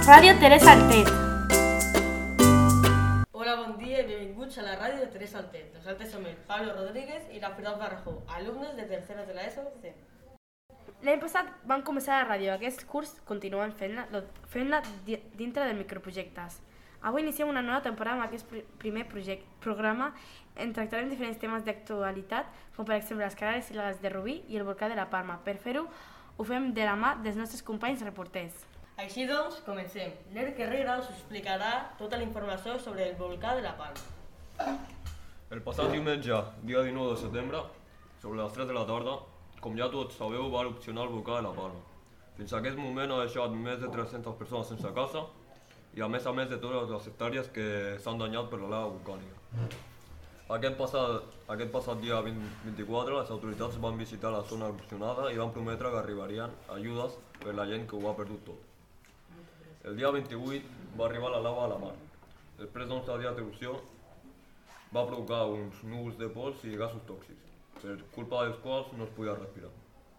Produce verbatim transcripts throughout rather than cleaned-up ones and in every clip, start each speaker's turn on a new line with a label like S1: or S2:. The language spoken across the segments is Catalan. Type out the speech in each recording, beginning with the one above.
S1: Ràdio Teresa Altet.
S2: Hola, bon dia i benvinguts a la ràdio de Teresa Altet. Nosaltres som el Pablo Rodríguez i la Firdaus Barrajó, alumnes de tercera de l'ESO C.
S1: L'any passat vam començar la ràdio. Aquest curs continuem fent-la fent-la dintre de microprojectes. Avui iniciem una nova temporada amb aquest primer projecte, programa en tractarem diferents temes d'actualitat, com per exemple les carreres il·legals de Rubí i el volcà de la Palma. Per fer-ho, ho fem de la mà dels nostres companys reporters.
S2: Així doncs, comencem. L'Eric Herrera us explicarà tota la informació sobre el volcà de la Palma.
S3: El passat diumenge, dia dinou de setembre, sobre les tres de la tarda, com ja tots sabeu, va erupcionar el volcà de la Palma. Fins a aquest moment ha deixat més de tres-centes persones sense casa i a més a més de totes les hectàrees que s'han danyat per la lava volcànica. Aquest passat, aquest passat dia vint-i-quatre, les autoritats van visitar la zona erupcionada i van prometre que arribarien ajudes per la gent que ho ha perdut tot. El dia vint-i-vuit va arribar la lava a la mar. Després d'onze dies d'erupció va provocar uns núvols de pols i gasos tòxics, per culpa dels quals no es podia respirar.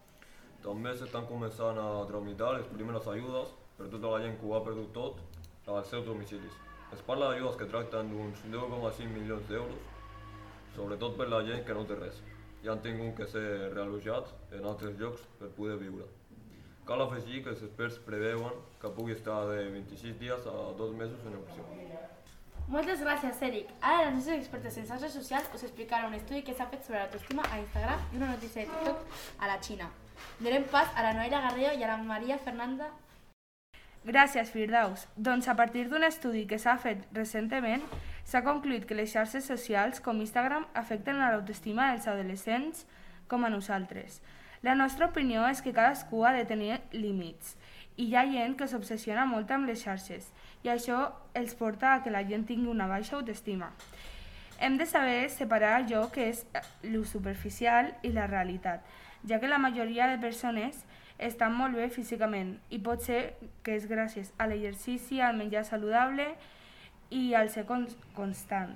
S3: També s'estan començant a tramitar les primeres ajudes per tota la gent que ho ha perdut tot als seus domicilis. Es parla d'ajudes que tracten d'uns deu coma cinc milions d'euros, sobretot per la gent que no té res i han tingut que ser reallotjats en altres llocs per poder viure. Cal afegir que els experts preveuen que pugui estar de vint-i-sis dies a dos mesos en erupció.
S1: Moltes gràcies, Eric. Ara els nostres expertes en xarxes socials us explicaran un estudi que s'ha fet sobre l'autoestima a Instagram i una notícia de TikTok a la Xina. Donem pas a la Noelia Garrido i a la Maria Fernanda.
S4: Gràcies, Firdaus. Doncs a partir d'un estudi que s'ha fet recentment, s'ha concluït que les xarxes socials com Instagram afecten a l'autoestima dels adolescents com a nosaltres. La nostra opinió és que cadascú ha de tenir límits i hi ha gent que s'obsessiona molt amb les xarxes i això els porta a que la gent tingui una baixa autoestima. Hem de saber separar allò que és lo superficial i la realitat, ja que la majoria de persones estan molt bé físicament i pot ser que és gràcies a l'exercici, al menjar saludable i al ser constant.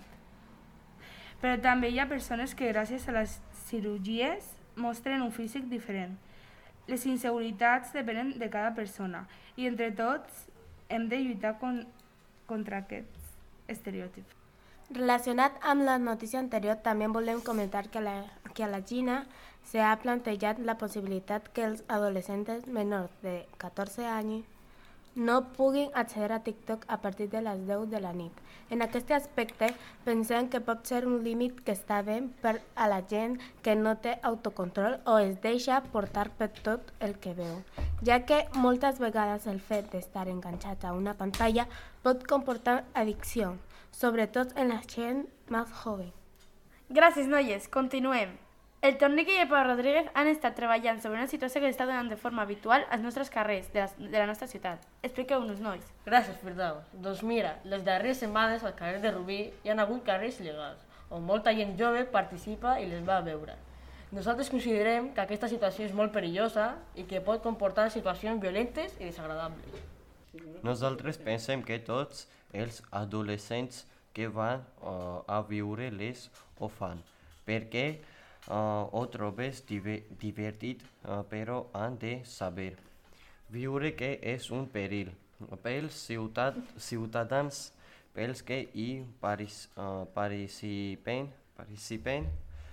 S4: Però també hi ha persones que gràcies a les cirurgies mostren un físic diferent. Les inseguretats depenen de cada persona i entre tots hem de lluitar con, contra aquests estereotips.
S5: Relacionat amb la notícia anterior, també volem comentar que, la, que a la Xina s'ha plantejat la possibilitat que els adolescents menors de catorze anys no puguin accedir a TikTok a partir de les deu de la nit. En aquest aspecte, pensem que pot ser un límit que està bé per a la gent que no té autocontrol o es deixa portar per tot el que veu, ja que moltes vegades el fet d'estar enganxat a una pantalla pot comportar addicció, sobretot en la gent més jove.
S1: Gràcies, noies. Continuem. El Tornique i el Pau Rodríguez han estat treballant sobre una situació que s'està donant de forma habitual als nostres carrers de la, de la nostra ciutat. Expliqueu-nos, nois.
S2: Gràcies, Firdaus. Doncs mira, les darreres setmanes al carrer de Rubí hi ha hagut carrers il·legals, on molta gent jove participa i les va a veure. Nosaltres considerem que aquesta situació és molt perillosa i que pot comportar situacions violentes i desagradables.
S6: Nosaltres pensem que tots els adolescents que van uh, a viure-les ho fan, perquè Uh, ho trobes diver divertit, uh, però han de saber viure que és un perill pels ciutat ciutadans, pels que hi paris, uh, participen, participen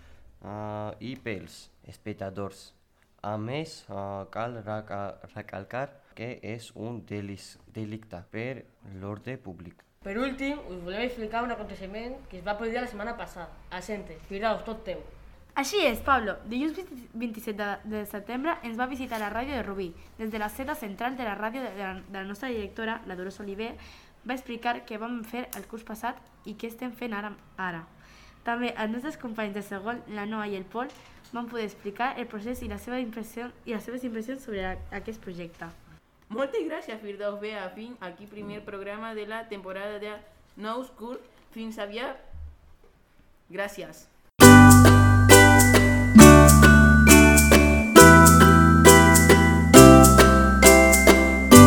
S6: uh, i pels espectadors. A més, uh, cal recalcar que és un delicte per l'ordre públic.
S2: Per últim, us volem explicar un aconteixement que es va produir la setmana passada. Assente, Firdaus, tot teu.
S1: Així és, Pablo. Dilluns vint-i-set de setembre ens va visitar la ràdio de Rubí. Des de la sede central de la ràdio de la, de la nostra directora, la Dolors Oliver, va explicar què vam fer el curs passat i què estem fent ara. ara. També els nostres companys de segon, la Noa i el Pol, van poder explicar el procés i, la seva impressió, i les seves impressions sobre aquest projecte.
S7: Moltes gràcies, Firdaus. Bé, a fin, aquí primer programa de la temporada de nous curs. Fins aviat. Gràcies.